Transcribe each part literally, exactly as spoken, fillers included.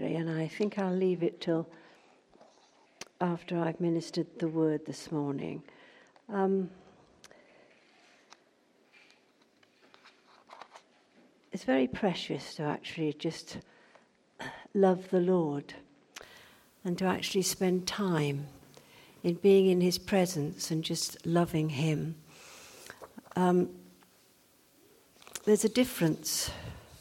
pray, and I think I'll leave it till after I've ministered the word this morning. Um, it's very precious to actually just love the Lord and to actually spend time in being in his presence and just loving him. Um, there's a difference.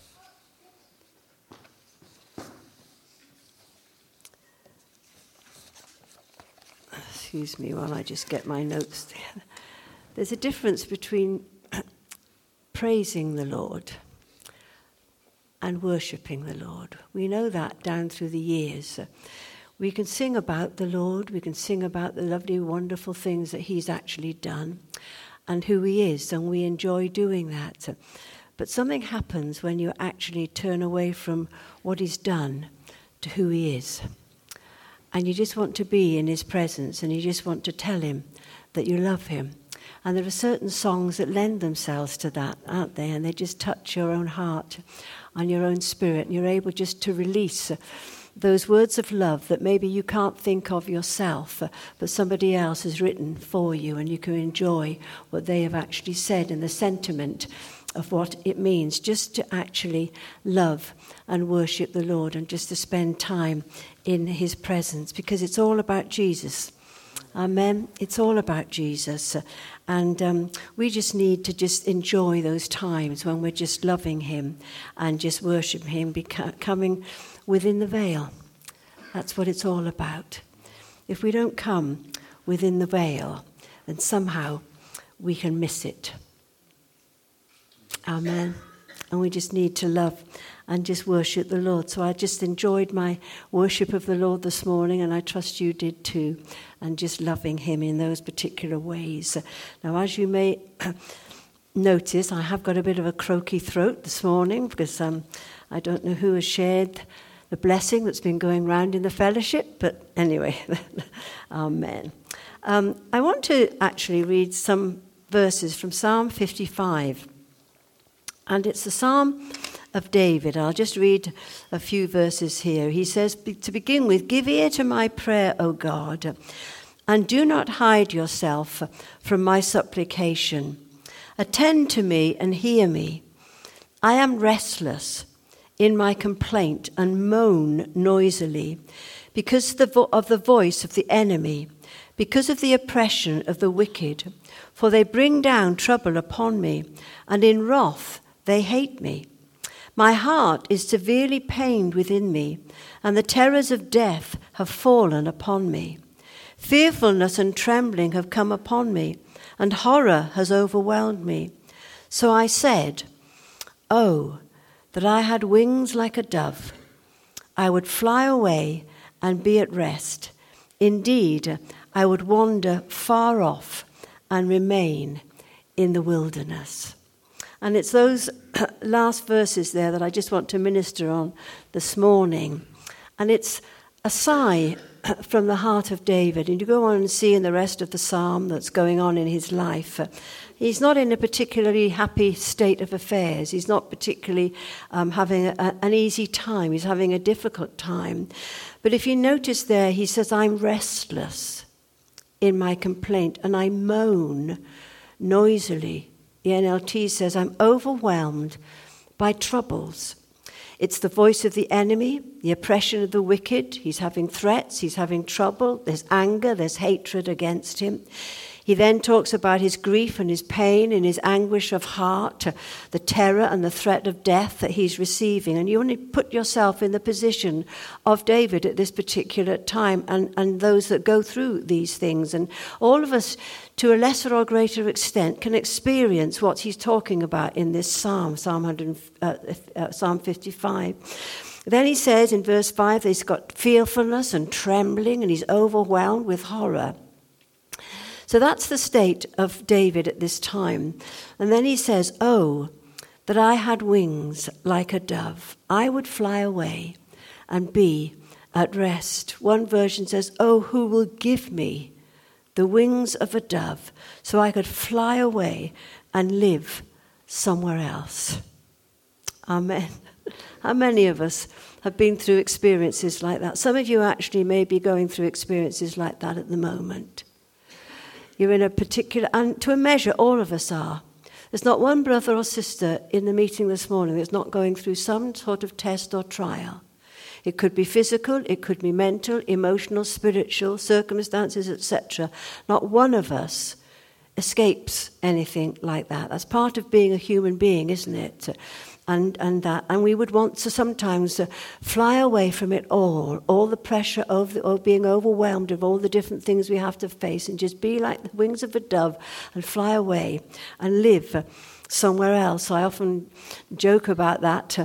Excuse me while I just get my notes together. There's a difference between praising the Lord and worshipping the Lord. We know that down through the years. We can sing about the Lord, we can sing about the lovely, wonderful things that he's actually done and who he is, and we enjoy doing that. But something happens when you actually turn away from what he's done to who he is. And you just want to be in his presence, and you just want to tell him that you love him. And there are certain songs that lend themselves to that, aren't they? And they just touch your own heart and your own spirit, and you're able just to release those words of love that maybe you can't think of yourself, but somebody else has written for you, and you can enjoy what they have actually said and the sentiment of what it means just to actually love and worship the Lord and just to spend time in his presence, because it's all about Jesus. Amen. It's all about Jesus. And um, we just need to just enjoy those times when we're just loving him and just worshiping him, becoming within the veil. That's what it's all about. If we don't come within the veil, then somehow we can miss it. Amen. And we just need to love and just worship the Lord. So I just enjoyed my worship of the Lord this morning, and I trust you did too, and just loving him in those particular ways. Now, as you may notice, I have got a bit of a croaky throat this morning because um, I don't know who has shared the blessing that's been going round in the fellowship, but anyway, amen. Um, I want to actually read some verses from Psalm fifty-five. And it's the Psalm of David. I'll just read a few verses here. He says, to begin with, give ear to my prayer, O God, and do not hide yourself from my supplication. Attend to me and hear me. I am restless in my complaint and moan noisily because of the voice of the enemy, because of the oppression of the wicked. For they bring down trouble upon me, and in wrath they hate me. My heart is severely pained within me, and the terrors of death have fallen upon me. Fearfulness and trembling have come upon me, and horror has overwhelmed me. So I said, oh, that I had wings like a dove. I would fly away and be at rest. Indeed, I would wander far off and remain in the wilderness. And it's those last verses there that I just want to minister on this morning. And it's a sigh from the heart of David. And you go on and see in the rest of the psalm that's going on in his life. He's not in a particularly happy state of affairs. He's not particularly um, having a, an easy time. He's having a difficult time. But if you notice there, he says, I'm restless in my complaint, and I moan noisily. The N L T says, I'm overwhelmed by troubles. It's the voice of the enemy, the oppression of the wicked. He's having threats, he's having trouble, there's anger, there's hatred against him. He then talks about his grief and his pain and his anguish of heart, the terror and the threat of death that he's receiving. And you want to put yourself in the position of David at this particular time and, and those that go through these things. And all of us, to a lesser or greater extent, can experience what he's talking about in this psalm, Psalm, one hundred, uh, uh, Psalm fifty-five. Then he says in verse five that he's got fearfulness and trembling, and he's overwhelmed with horror. So that's the state of David at this time. And then he says, oh, that I had wings like a dove. I would fly away and be at rest. One version says, oh, who will give me the wings of a dove so I could fly away and live somewhere else. Amen. How many of us have been through experiences like that. Some of you actually may be going through experiences like that at the moment. You're in a particular, and to a measure, all of us are. There's not one brother or sister in the meeting this morning that's not going through some sort of test or trial. It could be physical, it could be mental, emotional, spiritual, circumstances, et cetera. Not one of us escapes anything like that. That's part of being a human being, isn't it? And and that, and we would want to sometimes uh, fly away from it all, all the pressure of, the, of being overwhelmed of all the different things we have to face, and just be like the wings of a dove and fly away and live uh, somewhere else. I often joke about that. Uh,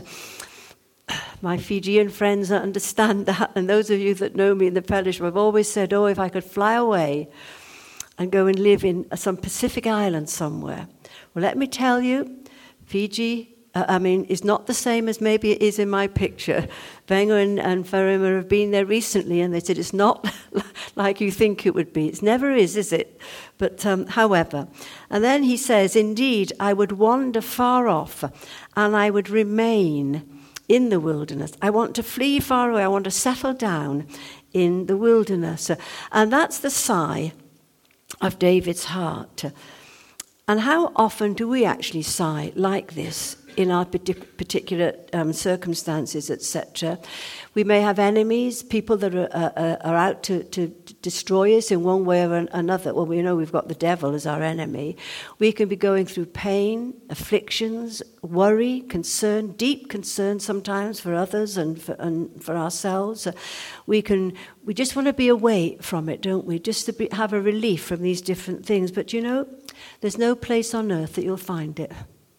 my Fijian friends understand that, and those of you that know me in the fellowship, I've always said, oh, if I could fly away and go and live in some Pacific island somewhere. Well, let me tell you, Fiji, uh, I mean, is not the same as maybe it is in my picture. Wenger and, and Farima have been there recently, and they said it's not like you think it would be. It never is, is it? But um, however, and then he says, indeed, I would wander far off, and I would remain in the wilderness. I want to flee far away. I want to settle down in the wilderness. And that's the sigh of David's heart. And how often do we actually sigh like this in our particular um, circumstances, et cetera? We may have enemies, people that are, uh, are out to, to destroy us in one way or another. Well, we know we've got the devil as our enemy. We can be going through pain, afflictions, worry, concern, deep concern sometimes for others and for, and for ourselves. We can, we just want to be away from it, don't we? Just to be, have a relief from these different things. But you know, there's no place on earth that you'll find it.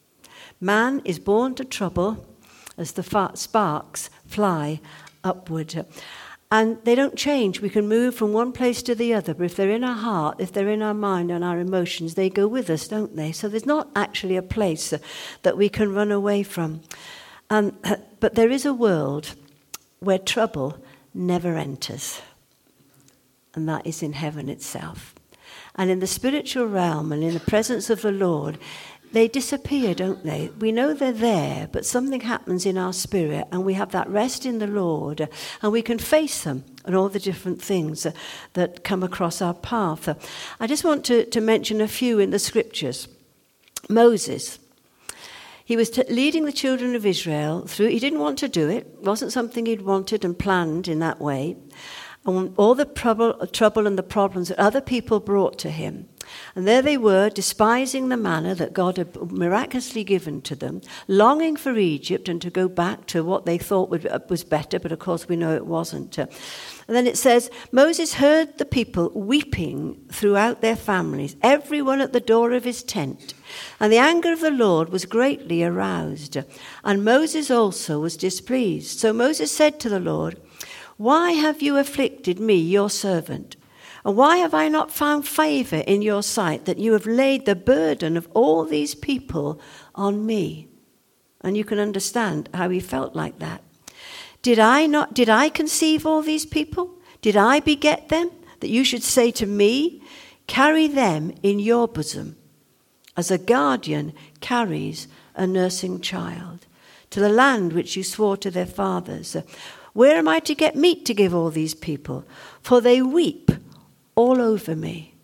Man is born to trouble as the sparks fly upward. And they don't change. We can move from one place to the other, but if they're in our heart, if they're in our mind and our emotions, they go with us, don't they? So there's not actually a place that we can run away from. Um, but there is a world where trouble never enters, and that is in heaven itself. And in the spiritual realm and in the presence of the Lord, they disappear, don't they? We know they're there, but something happens in our spirit, and we have that rest in the Lord, and we can face them and all the different things that come across our path. I just want to, to mention a few in the scriptures. Moses. He was t- leading the children of Israel through, he didn't want to do it, it wasn't something he'd wanted and planned in that way. And all the trouble, trouble and the problems that other people brought to him. And there they were, despising the manna that God had miraculously given to them, longing for Egypt and to go back to what they thought would, was better, but of course we know it wasn't. And then it says, Moses heard the people weeping throughout their families, everyone at the door of his tent. And the anger of the Lord was greatly aroused. And Moses also was displeased. So Moses said to the Lord, why have you afflicted me, your servant? And why have I not found favor in your sight that you have laid the burden of all these people on me? And you can understand how he felt like that. Did I not, did I conceive all these people? Did I beget them? That you should say to me, carry them in your bosom, as a guardian carries a nursing child, to the land which you swore to their fathers. Where am I to get meat to give all these people? For they weep all over me,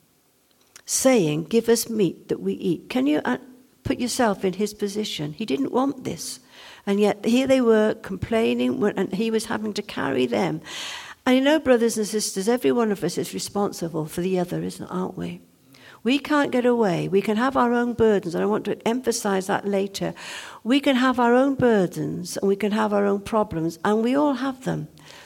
saying, give us meat that we eat. Can you put yourself in his position? He didn't want this. And yet here they were complaining, and he was having to carry them. And you know, brothers and sisters, every one of us is responsible for the other, isn't, aren't we? We can't get away. We can have our own burdens, and I want to emphasize that later. We can have our own burdens, and we can have our own problems, and we all have them.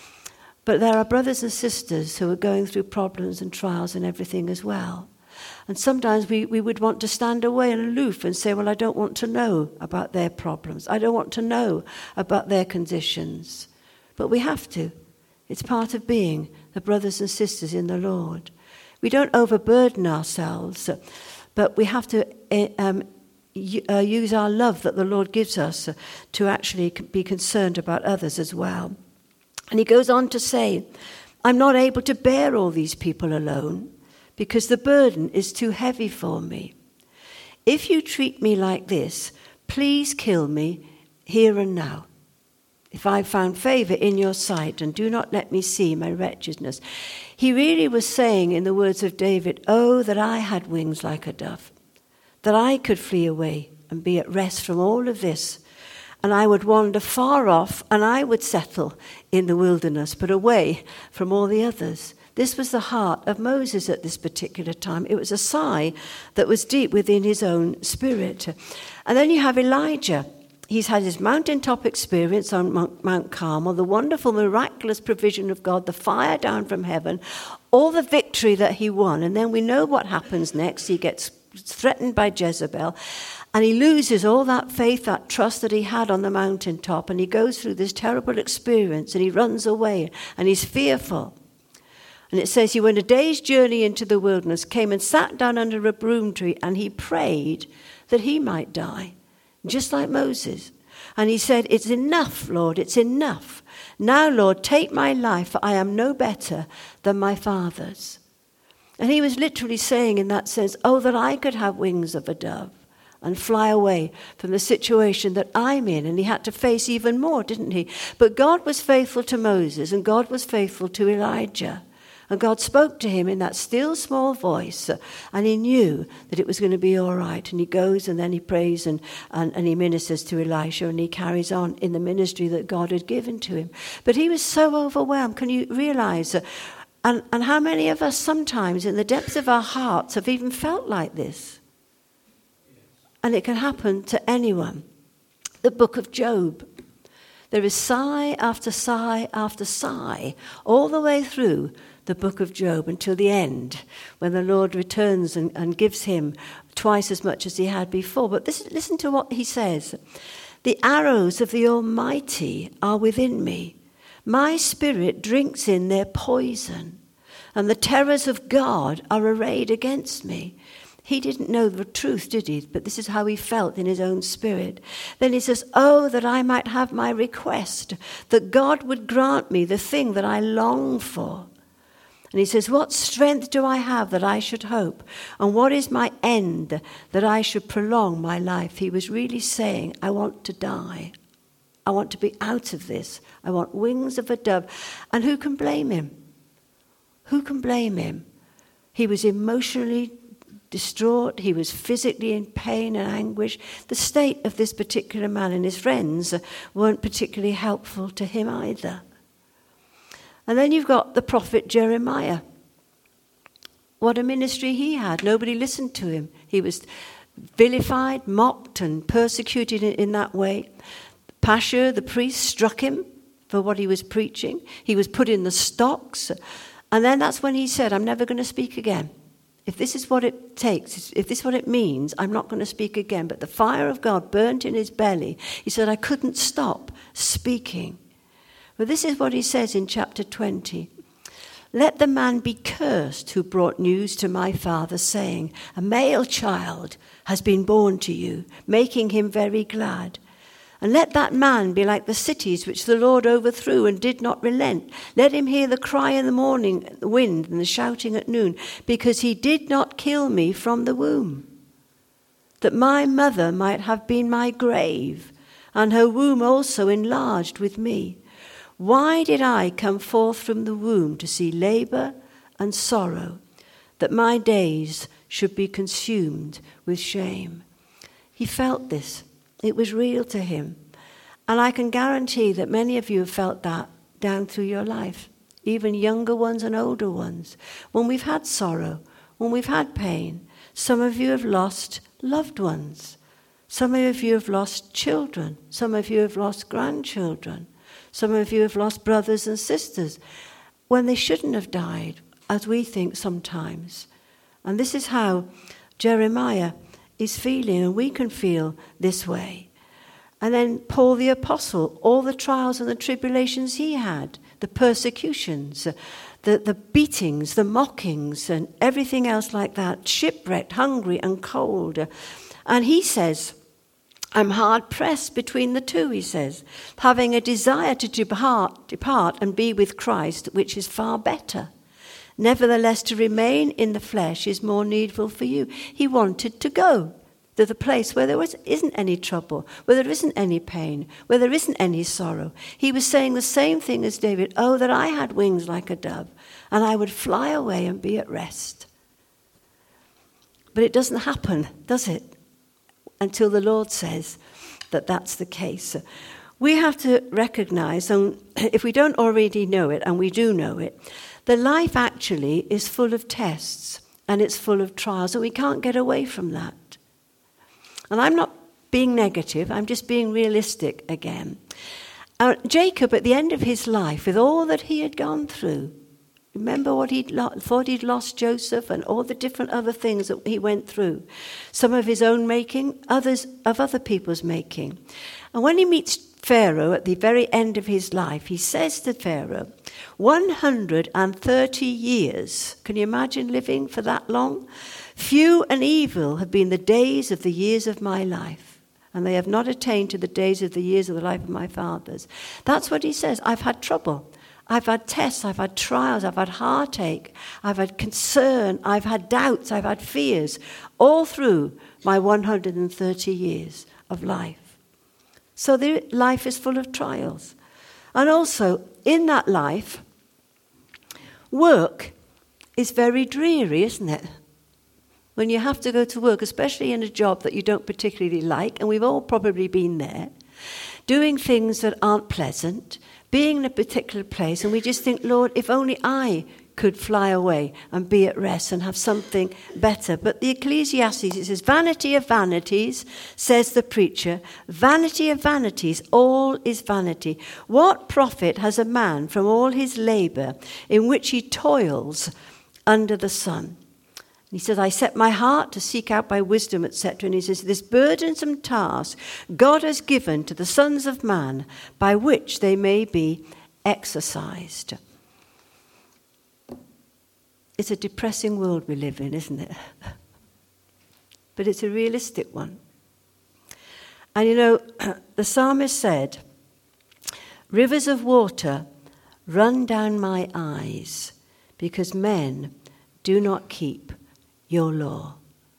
But there are brothers and sisters who are going through problems and trials and everything as well. And sometimes we, we would want to stand away and aloof and say, well, I don't want to know about their problems. I don't want to know about their conditions. But we have to. It's part of being the brothers and sisters in the Lord. We don't overburden ourselves, but we have to um, uh, use our love that the Lord gives us to actually be concerned about others as well. And he goes on to say, I'm not able to bear all these people alone because the burden is too heavy for me. If you treat me like this, please kill me here and now. if I found favor in your sight, and do not let me see my wretchedness. He really was saying in the words of David, oh, that I had wings like a dove, that I could flee away and be at rest from all of this. And I would wander far off, and I would settle in the wilderness, but away from all the others. This was the heart of Moses at this particular time. It was a sigh that was deep within his own spirit. And then you have Elijah. He's had his mountaintop experience on Mount Carmel, the wonderful, miraculous provision of God, the fire down from heaven, all the victory that he won. And then we know what happens next. He gets threatened by Jezebel, and he loses all that faith, that trust that he had on the mountaintop, and he goes through this terrible experience, and he runs away, and he's fearful. And it says he went a day's journey into the wilderness, came and sat down under a broom tree, and he prayed that he might die, just like Moses. And he said, it's enough, Lord, it's enough. Now, Lord, take my life, for I am no better than my fathers. And he was literally saying in that sense, oh, that I could have wings of a dove and fly away from the situation that I'm in. And he had to face even more, didn't he? But God was faithful to Moses, and God was faithful to Elijah. And God spoke to him in that still small voice, and he knew that it was going to be all right. And he goes and then he prays and, and, and he ministers to Elisha, and he carries on in the ministry that God had given to him. But he was so overwhelmed. Can you realize? And, and how many of us sometimes in the depths of our hearts have even felt like this? And it can happen to anyone. The book of Job. There is sigh after sigh after sigh all the way through the book of Job until the end, when the Lord returns and, and gives him twice as much as he had before. But this, listen to what he says. The arrows of the Almighty are within me. My spirit drinks in their poison, and the terrors of God are arrayed against me. He didn't know the truth, did he? But this is how he felt in his own spirit. Then he says, oh, that I might have my request, that God would grant me the thing that I long for. And he says, what strength do I have that I should hope? And what is my end that I should prolong my life? He was really saying, I want to die. I want to be out of this. I want wings of a dove. And who can blame him? Who can blame him? He was emotionally distraught. He was physically in pain and anguish. The state of this particular man and his friends weren't particularly helpful to him either. And then you've got the prophet Jeremiah. What a ministry he had. Nobody listened to him. He was vilified, mocked, and persecuted in, in that way. Pashur, the priest, struck him for what he was preaching. He was put in the stocks. And then that's when he said, I'm never going to speak again. If this is what it takes, if this is what it means, I'm not going to speak again. But the fire of God burnt in his belly. He said, I couldn't stop speaking. Well, this is what he says in chapter twenty. Let the man be cursed who brought news to my father, saying, a male child has been born to you, making him very glad. And let that man be like the cities which the Lord overthrew and did not relent. Let him hear the cry in the morning, the wind, and the shouting at noon, because he did not kill me from the womb, that my mother might have been my grave, and her womb also enlarged with me. Why did I come forth from the womb to see labor and sorrow, that my days should be consumed with shame? He felt this. It was real to him. And I can guarantee that many of you have felt that down through your life, even younger ones and older ones. When we've had sorrow, when we've had pain, some of you have lost loved ones. Some of you have lost children. Some of you have lost grandchildren. Some of you have lost brothers and sisters when they shouldn't have died, as we think sometimes. And this is how Jeremiah is feeling, and we can feel this way. And then Paul the Apostle, all the trials and the tribulations he had, the persecutions, the, the beatings, the mockings, and everything else like that, shipwrecked, hungry and cold. And he says, I'm hard pressed between the two, he says, having a desire to depart, depart and be with Christ, which is far better. Nevertheless, to remain in the flesh is more needful for you. He wanted to go. to the place where there was, isn't any trouble, where there isn't any pain, where there isn't any sorrow. He was saying the same thing as David. Oh, that I had wings like a dove, and I would fly away and be at rest. But it doesn't happen, does it? Until the Lord says that that's the case. We have to recognize, and if we don't already know it, and we do know it, that life actually is full of tests and it's full of trials, and we can't get away from that. And I'm not being negative, I'm just being realistic again. Uh, Jacob, at the end of his life, with all that he had gone through, remember what he'd lo- thought he'd lost Joseph and all the different other things that he went through. Some of his own making, others of other people's making. And when he meets Pharaoh at the very end of his life, he says to Pharaoh, one hundred thirty years, can you imagine living for that long? Few and evil have been the days of the years of my life, and they have not attained to the days of the years of the life of my fathers. That's what he says. I've had trouble. I've had tests, I've had trials, I've had heartache, I've had concern, I've had doubts, I've had fears, all through my one hundred thirty years of life. So the life is full of trials. And also, in that life, work is very dreary, isn't it? When you have to go to work, especially in a job that you don't particularly like, and we've all probably been there, doing things that aren't pleasant, being in a particular place, and we just think, Lord, if only I could fly away and be at rest and have something better. But the Ecclesiastes, it says, vanity of vanities, says the preacher, vanity of vanities, all is vanity. What profit has a man from all his labour in which he toils under the sun? He says, I set my heart to seek out by wisdom, et cetera. And he says, this burdensome task God has given to the sons of man by which they may be exercised. It's a depressing world we live in, isn't it? But it's a realistic one. And you know, the psalmist said, rivers of water run down my eyes because men do not keep your law.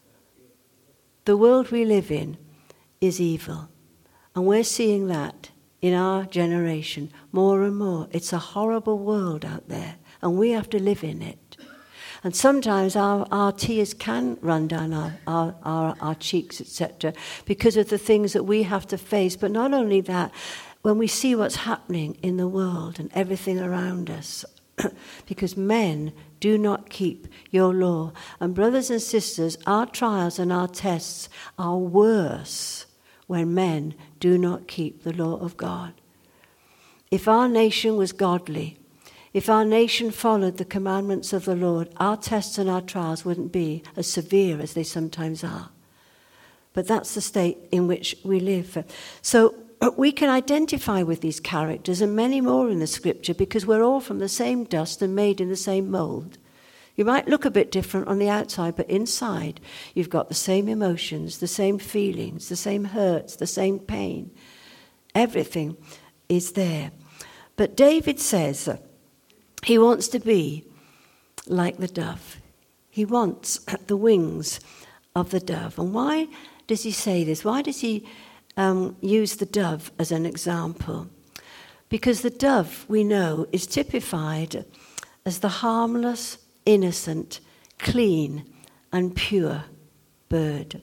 The world we live in is evil. And we're seeing that in our generation more and more. It's a horrible world out there, and we have to live in it. And sometimes our, our tears can run down our, our, our, our cheeks, et cetera, because of the things that we have to face. But not only that, when we see what's happening in the world and everything around us, because men do not keep your law. And brothers and sisters, our trials and our tests are worse when men do not keep the law of God. If our nation was godly, if our nation followed the commandments of the Lord, our tests and our trials wouldn't be as severe as they sometimes are. But that's the state in which we live. So we can identify with these characters and many more in the scripture because we're all from the same dust and made in the same mold. You might look a bit different on the outside, but inside you've got the same emotions, the same feelings, the same hurts, the same pain. Everything is there. But David says he wants to be like the dove. He wants the wings of the dove. And why does he say this? Why does he um, use the dove as an example? Because the dove, we know, is typified as the harmless, innocent, clean, and pure bird.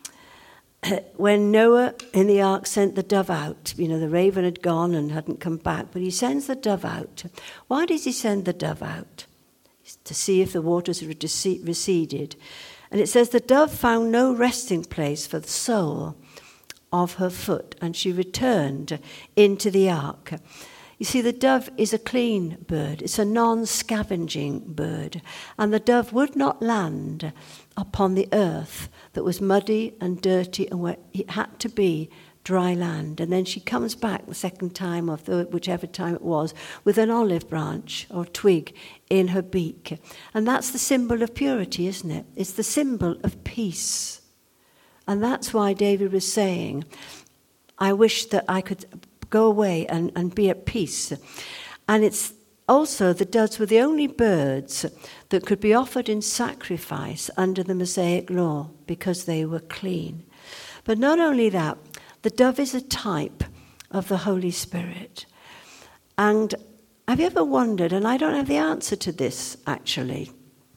When Noah in the ark sent the dove out, you know, the raven had gone and hadn't come back, but he sends the dove out. Why does he send the dove out? To see if the waters had receded. And it says the dove found no resting place for the sole of her foot, and she returned into the ark. You see, the dove is a clean bird. It's a non-scavenging bird. And the dove would not land upon the earth that was muddy and dirty and where it had to be dry land. And then she comes back the second time, or the, whichever time it was, with an olive branch or twig in her beak. And that's the symbol of purity, isn't it? It's the symbol of peace. And that's why David was saying, I wish that I could go away and, and be at peace. And it's also the doves were the only birds that could be offered in sacrifice under the Mosaic law because they were clean. But not only that, the dove is a type of the Holy Spirit. And have you ever wondered, and I don't have the answer to this actually,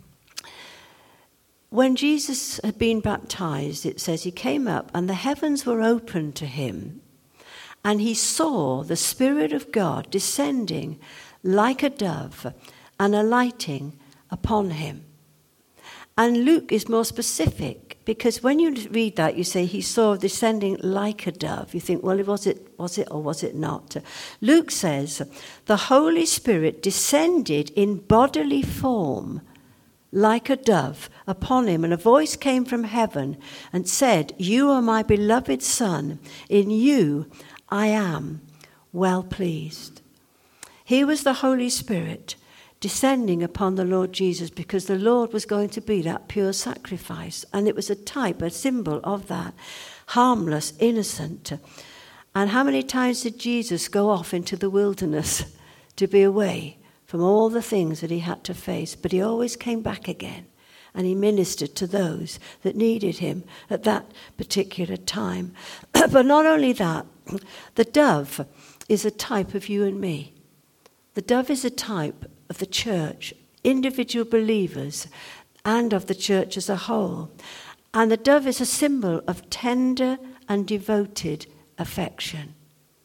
when Jesus had been baptized, it says he came up and the heavens were opened to him, and he saw the Spirit of God descending like a dove and alighting upon him. And Luke is more specific, because when you read that, you say he saw descending like a dove. You think, well, was it, was it or was it not? Luke says, the Holy Spirit descended in bodily form like a dove upon him, and a voice came from heaven and said, you are my beloved Son, in you I am well pleased. Here was the Holy Spirit descending upon the Lord Jesus, because the Lord was going to be that pure sacrifice. And it was a type, a symbol of that, harmless, innocent. And how many times did Jesus go off into the wilderness to be away from all the things that he had to face? But he always came back again, and he ministered to those that needed him at that particular time. But not only that, the dove is a type of you and me. The dove is a type of the church, individual believers, and of the church as a whole. And the dove is a symbol of tender and devoted affection.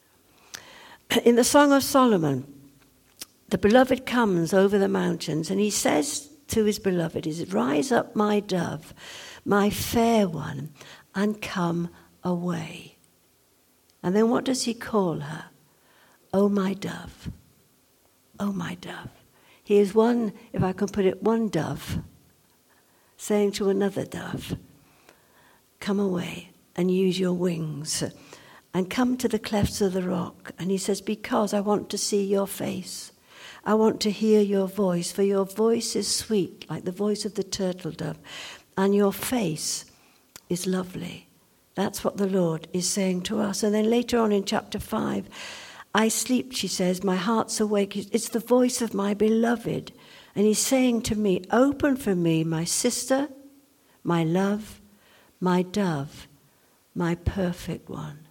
In the Song of Solomon, the beloved comes over the mountains, and he says to his beloved, he says, rise up, my dove, my fair one, and come away. And then what does he call her? Oh, my dove. Oh, my dove. He is one, if I can put it, one dove saying to another dove, come away and use your wings and come to the clefts of the rock. And he says, because I want to see your face. I want to hear your voice, for your voice is sweet, like the voice of the turtle dove, and your face is lovely. That's what the Lord is saying to us. And then later on in chapter five, I sleep, she says, my heart's awake. It's the voice of my beloved. And he's saying to me, open for me, my sister, my love, my dove, my perfect one.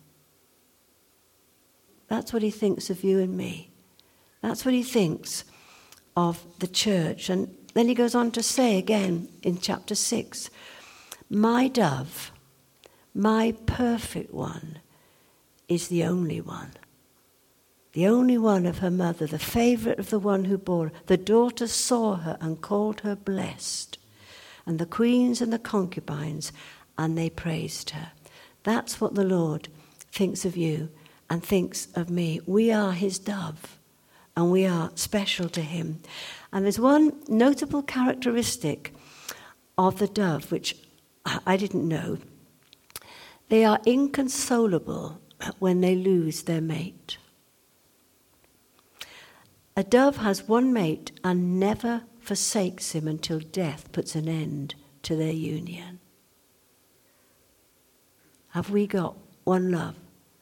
That's what he thinks of you and me. That's what he thinks of the church. And then he goes on to say again in chapter six, my dove, my perfect one, is the only one. The only one of her mother, the favourite of the one who bore her. The daughters saw her and called her blessed, and the queens and the concubines, and they praised her. That's what the Lord thinks of you and thinks of me. We are his dove, and we are special to him. And there's one notable characteristic of the dove, which I didn't know. They are inconsolable when they lose their mate. A dove has one mate and never forsakes him until death puts an end to their union. Have we got one love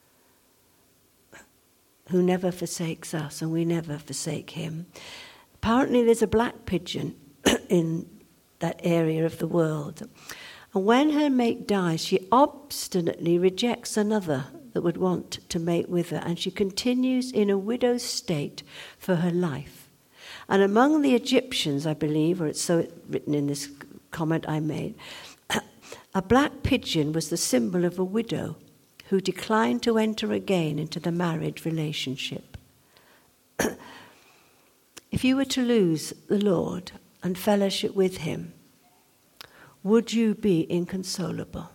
who never forsakes us and we never forsake him? Apparently there's a black pigeon in that area of the world. And when her mate dies, she obstinately rejects another that would want to mate with her, and she continues in a widow's state for her life. And among the Egyptians, I believe, or it's so written in this comment I made, a black pigeon was the symbol of a widow who declined to enter again into the marriage relationship. If you were to lose the Lord and fellowship with him, would you be inconsolable?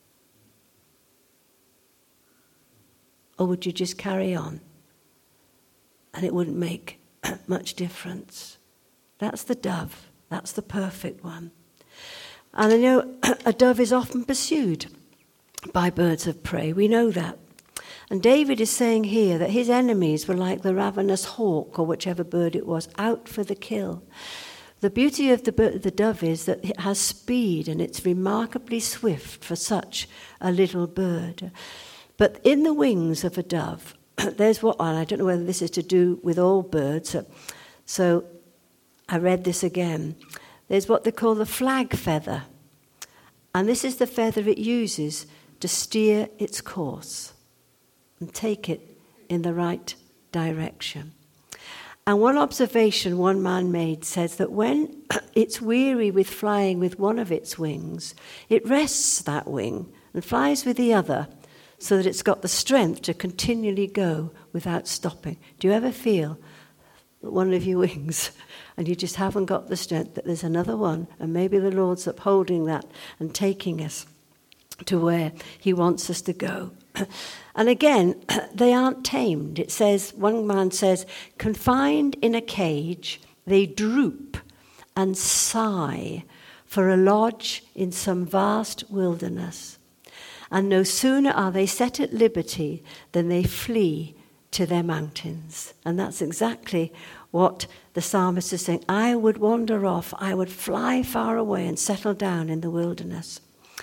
Or would you just carry on and it wouldn't make much difference? That's the dove. That's the perfect one. And I know a dove is often pursued by birds of prey. We know that. And David is saying here that his enemies were like the ravenous hawk, or whichever bird it was, out for the kill. The beauty of the, bird, the dove is that it has speed, and it's remarkably swift for such a little bird. But in the wings of a dove, there's what, and I don't know whether this is to do with all birds, so I read this again. There's what they call the flag feather. And this is the feather it uses to steer its course and take it in the right direction. And one observation one man made says that when it's weary with flying with one of its wings, it rests that wing and flies with the other so that it's got the strength to continually go without stopping. Do you ever feel one of your wings and you just haven't got the strength, that there's another one, and maybe the Lord's upholding that and taking us to where he wants us to go? And again, they aren't tamed. It says, one man says, confined in a cage, they droop and sigh for a lodge in some vast wilderness. And no sooner are they set at liberty than they flee to their mountains. And that's exactly what the psalmist is saying. I would wander off, I would fly far away and settle down in the wilderness.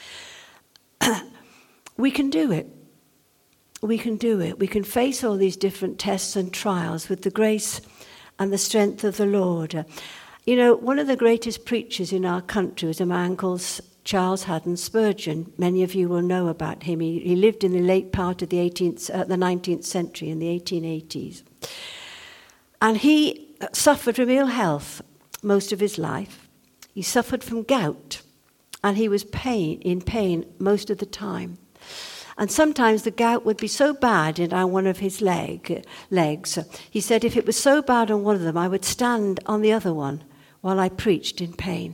We can do it. We can do it. We can face all these different tests and trials with the grace and the strength of the Lord. You know, one of the greatest preachers in our country was a man called Charles Haddon Spurgeon. Many of you will know about him. He, he lived in the late part of the eighteenth, uh, the nineteenth century, in the eighteen eighties. And he suffered from ill health most of his life. He suffered from gout, and he was pain in pain most of the time. And sometimes the gout would be so bad in one of his leg, legs. He said, if it was so bad on one of them, I would stand on the other one while I preached in pain.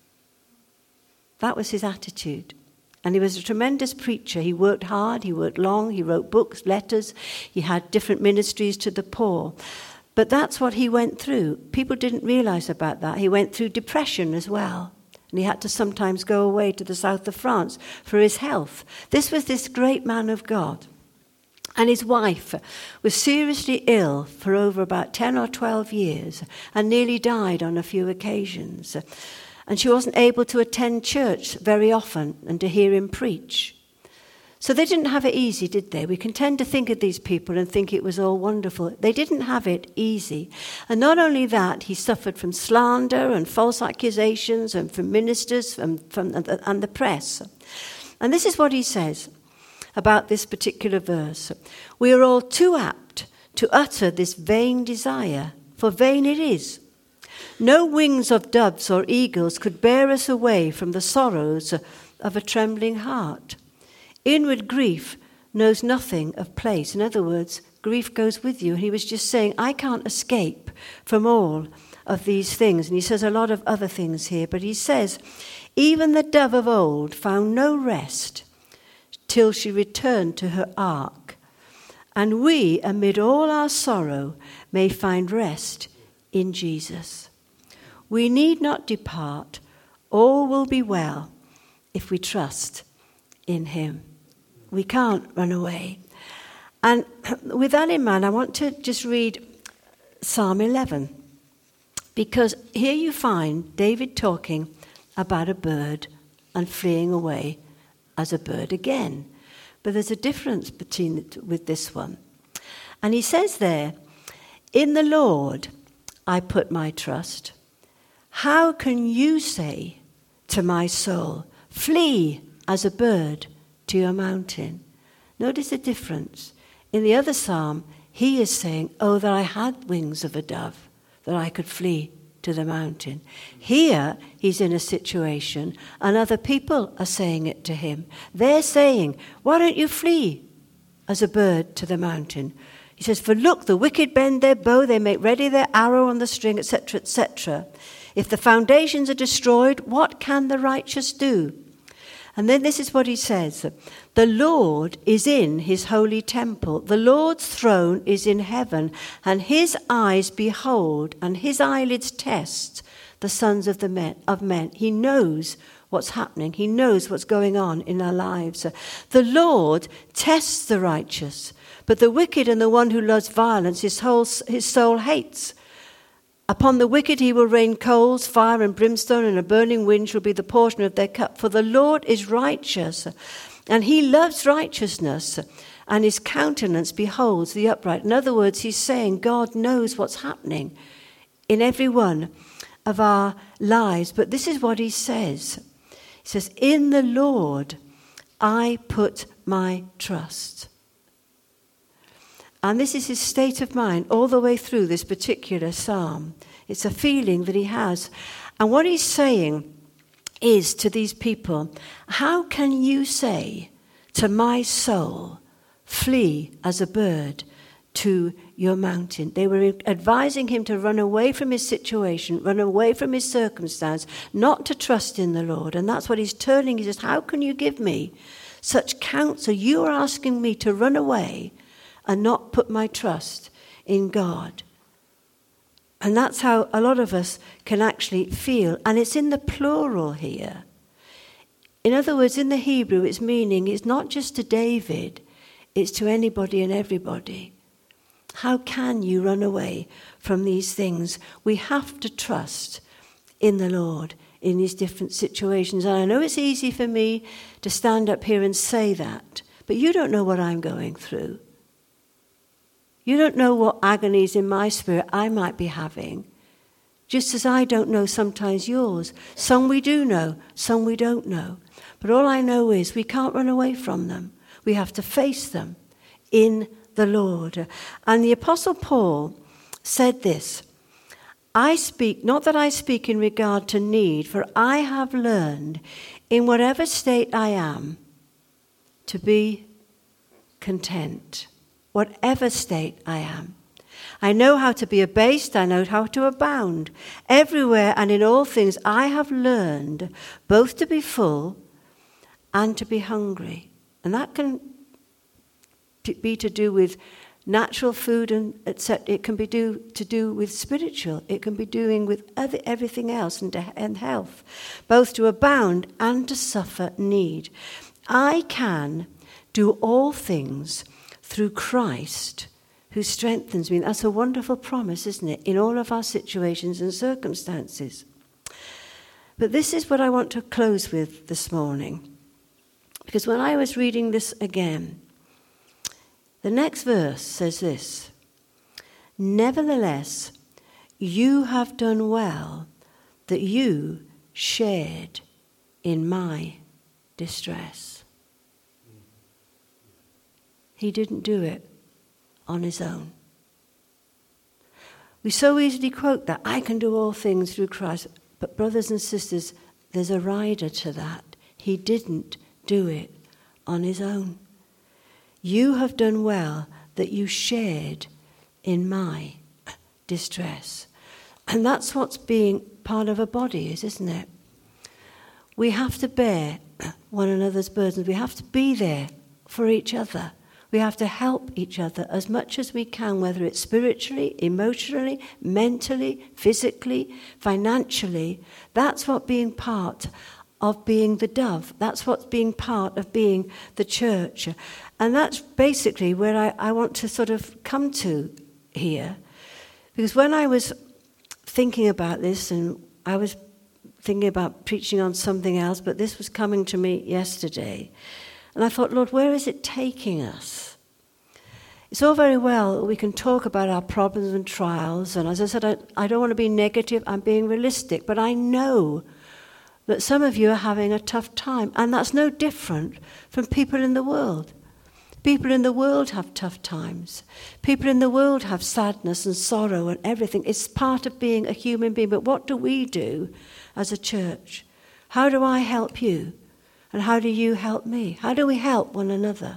That was his attitude. And he was a tremendous preacher. He worked hard, he worked long, he wrote books, letters, he had different ministries to the poor. But that's what he went through. People didn't realize about that. He went through depression as well. And he had to sometimes go away to the south of France for his health. This was this great man of God. And his wife was seriously ill for over about ten or twelve years and nearly died on a few occasions. And she wasn't able to attend church very often and to hear him preach. So they didn't have it easy, did they? We can tend to think of these people and think it was all wonderful. They didn't have it easy. And not only that, he suffered from slander and false accusations and from ministers and from and the press. And this is what he says about this particular verse. We are all too apt to utter this vain desire, for vain it is. No wings of doves or eagles could bear us away from the sorrows of a trembling heart. Inward grief knows nothing of place. In other words, grief goes with you. And he was just saying, I can't escape from all of these things. And he says a lot of other things here. But he says, even the dove of old found no rest till she returned to her ark. And we, amid all our sorrow, may find rest in Jesus. We need not depart. All will be well if we trust in him. We can't run away. And with that in mind, I want to just read Psalm eleven. Because here you find David talking about a bird and fleeing away as a bird again. But there's a difference between it, with this one. And he says there, in the Lord I put my trust. How can you say to my soul, flee as a bird to your mountain? Notice the difference. In the other psalm, he is saying, oh, that I had wings of a dove, that I could flee to the mountain. Here, he's in a situation, and other people are saying it to him. They're saying, why don't you flee as a bird to the mountain? He says, for look, the wicked bend their bow, they make ready their arrow on the string, et cetera, et cetera. If the foundations are destroyed, what can the righteous do? And then this is what he says. The Lord is in his holy temple. The Lord's throne is in heaven, and his eyes behold, and his eyelids test the sons of the men of men. He knows what's happening. He knows what's going on in our lives. The Lord tests the righteous, but the wicked and the one who loves violence, his whole his soul hates. Upon the wicked he will rain coals, fire and brimstone, and a burning wind shall be the portion of their cup. For the Lord is righteous, and he loves righteousness, and his countenance beholds the upright. In other words, he's saying God knows what's happening in every one of our lives. But this is what he says. He says, in the Lord I put my trust. And this is his state of mind all the way through this particular psalm. It's a feeling that he has. And what he's saying is to these people, how can you say to my soul, flee as a bird to your mountain? They were advising him to run away from his situation, run away from his circumstance, not to trust in the Lord. And that's what he's turning. He says, how can you give me such counsel? You are asking me to run away and not put my trust in God. And that's how a lot of us can actually feel. And it's in the plural here. In other words, in the Hebrew, its meaning is not just to David, it's to anybody and everybody. How can you run away from these things? We have to trust in the Lord in these different situations. And I know it's easy for me to stand up here and say that, but you don't know what I'm going through. You don't know what agonies in my spirit I might be having, just as I don't know sometimes yours. Some we do know, some we don't know. But all I know is we can't run away from them. We have to face them in the Lord. And the Apostle Paul said this, I speak, not that I speak in regard to need, for I have learned in whatever state I am to be content. Whatever state I am. I know how to be abased, I know how to abound. Everywhere and in all things I have learned both to be full and to be hungry. And that can be to do with natural food and et cetera. It can be do, to do with spiritual. It can be doing with other, everything else and, to, and health. Both to abound and to suffer need. I can do all things through Christ who strengthens me. That's a wonderful promise, isn't it? In all of our situations and circumstances. But this is what I want to close with this morning. Because when I was reading this again, the next verse says this, nevertheless, you have done well that you shared in my distress. He didn't do it on his own. We so easily quote that, I can do all things through Christ. But brothers and sisters, there's a rider to that. He didn't do it on his own. You have done well that you shared in my distress. And that's what's being part of a body is, isn't it? We have to bear one another's burdens. We have to be there for each other. We have to help each other as much as we can, whether it's spiritually, emotionally, mentally, physically, financially. That's what being part of being the dove. That's what's being part of being the church. And that's basically where I, I want to sort of come to here. Because when I was thinking about this, and I was thinking about preaching on something else, but this was coming to me yesterday. And I thought, Lord, where is it taking us? It's all very well, we can talk about our problems and trials, and as I said, I, I don't want to be negative, I'm being realistic, but I know that some of you are having a tough time, and that's no different from people in the world. People in the world have tough times. People in the world have sadness and sorrow and everything. It's part of being a human being, but what do we do as a church? How do I help you? And how do you help me? How do we help one another?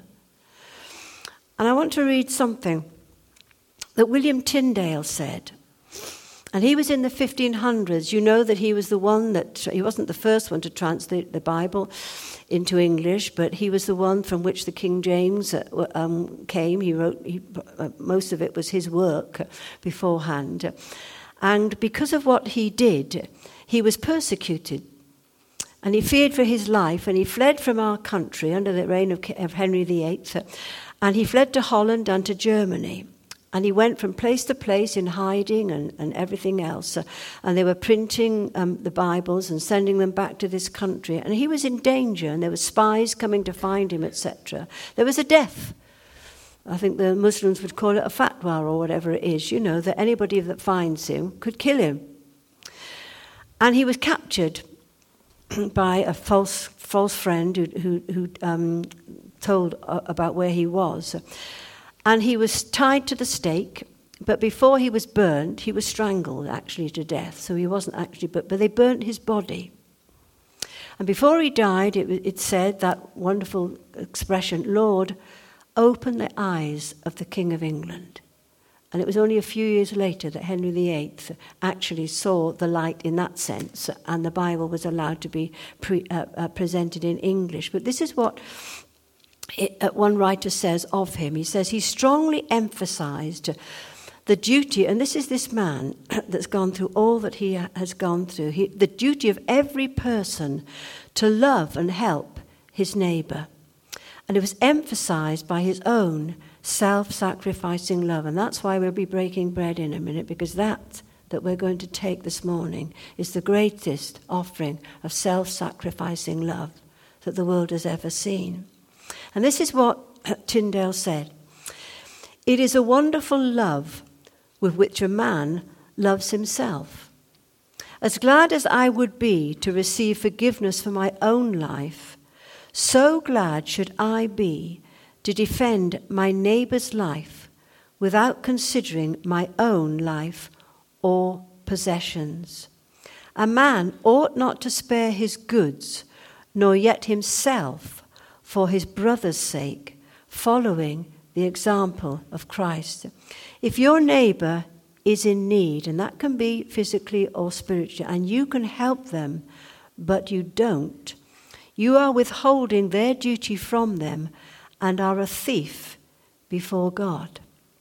And I want to read something that William Tyndale said. And he was in the fifteen hundreds. You know that he was the one that, he wasn't the first one to translate the Bible into English, but he was the one from which the King James um, came. He wrote, he, uh, most of it was his work beforehand. And because of what he did, he was persecuted. And he feared for his life, and he fled from our country under the reign of, of Henry the Eighth. And he fled to Holland and to Germany. And he went from place to place in hiding and, and everything else. And they were printing um, the Bibles and sending them back to this country. And he was in danger, and there were spies coming to find him, et cetera. There was a death. I think the Muslims would call it a fatwa or whatever it is, you know, that anybody that finds him could kill him. And he was captured by a false false friend who who, who um, told uh, about where he was. And he was tied to the stake, but before he was burnt, he was strangled actually to death. So he wasn't actually, but, but they burnt his body. And before he died, it, it said that wonderful expression, Lord, open the eyes of the King of England. And it was only a few years later that Henry the Eighth actually saw the light in that sense, and the Bible was allowed to be pre, uh, uh, presented in English. But this is what it, uh, one writer says of him. He says he strongly emphasized the duty, and this is this man that's gone through all that he has gone through, he, the duty of every person to love and help his neighbour. And it was emphasized by his own self-sacrificing love. And that's why we'll be breaking bread in a minute, because that that we're going to take this morning is the greatest offering of self-sacrificing love that the world has ever seen. And this is what Tyndale said. It is a wonderful love with which a man loves himself. As glad as I would be to receive forgiveness for my own life, so glad should I be to defend my neighbour's life without considering my own life or possessions. A man ought not to spare his goods, nor yet himself, for his brother's sake, following the example of Christ. If your neighbour is in need, and that can be physically or spiritually, and you can help them, but you don't, you are withholding their duty from them and are a thief before God.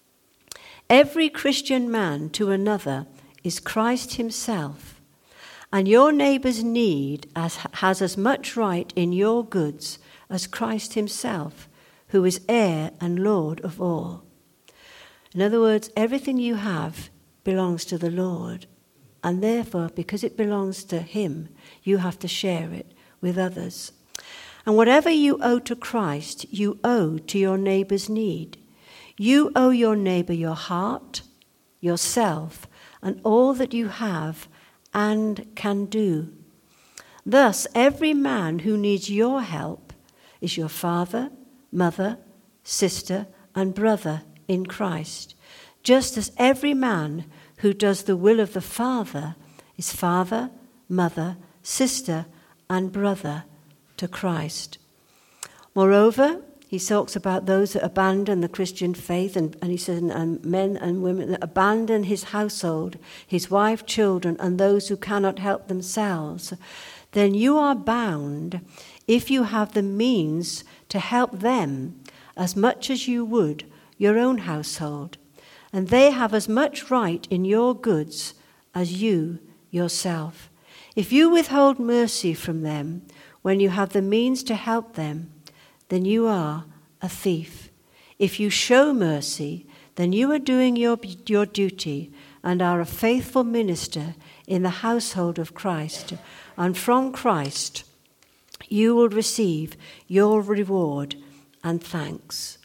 Every Christian man to another is Christ himself, and your neighbour's need as, has as much right in your goods as Christ himself, who is heir and Lord of all. In other words, everything you have belongs to the Lord, and therefore, because it belongs to him, you have to share it with others. And whatever you owe to Christ, you owe to your neighbour's need. You owe your neighbour your heart, yourself, and all that you have and can do. Thus, every man who needs your help is your father, mother, sister, and brother in Christ, just as every man who does the will of the Father is father, mother, sister, and brother to Christ. Moreover, he talks about those that abandon the Christian faith, and, and he says, and men and women that abandon his household, his wife, children, and those who cannot help themselves. Then you are bound, if you have the means, to help them as much as you would your own household, and they have as much right in your goods as you yourself. If you withhold mercy from them when you have the means to help them, then you are a thief. If you show mercy, then you are doing your, your duty and are a faithful minister in the household of Christ, and from Christ you will receive your reward and thanks.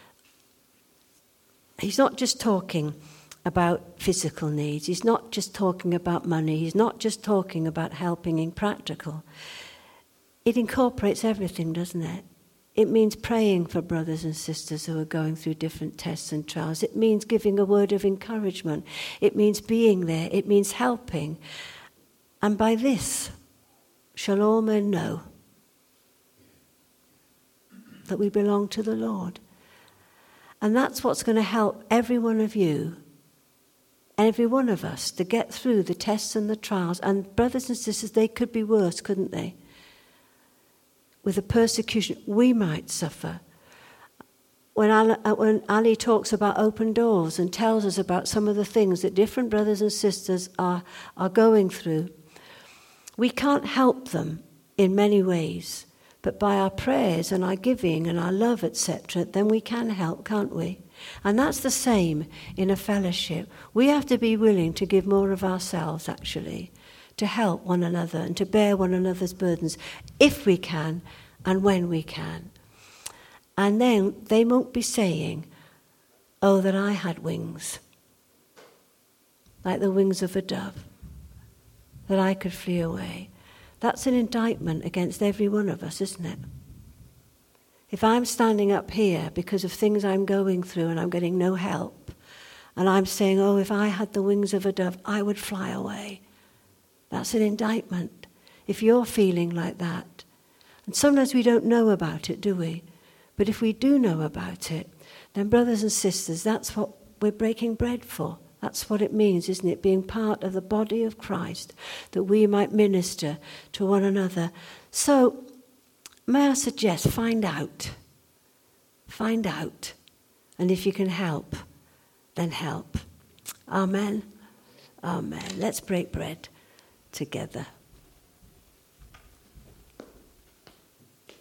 He's not just talking about physical needs. He's not just talking about money. He's not just talking about helping in practical. It incorporates everything, doesn't it? It means praying for brothers and sisters who are going through different tests and trials. It means giving a word of encouragement. It means being there. It means helping. And by this shall all men know that we belong to the Lord. And that's what's going to help every one of you, every one of us, to get through the tests and the trials. And brothers and sisters, they could be worse, couldn't they? With the persecution we might suffer. When Ali, when Ali talks about open doors and tells us about some of the things that different brothers and sisters are, are going through, we can't help them in many ways. But by our prayers and our giving and our love, et cetera, then we can help, can't we? And that's the same in a fellowship. We have to be willing to give more of ourselves, actually, to help one another and to bear one another's burdens, if we can and when we can. And then they won't be saying, oh, that I had wings, like the wings of a dove, that I could flee away. That's an indictment against every one of us, isn't it? If I'm standing up here because of things I'm going through and I'm getting no help, and I'm saying, oh, if I had the wings of a dove, I would fly away. That's an indictment. If you're feeling like that. And sometimes we don't know about it, do we? But if we do know about it, then brothers and sisters, that's what we're breaking bread for. That's what it means, isn't it? Being part of the body of Christ, that we might minister to one another. So, may I suggest, find out. Find out. And if you can help, then help. Amen. Amen. Let's break bread together.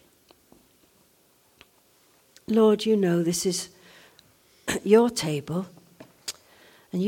Lord, you know this is your table.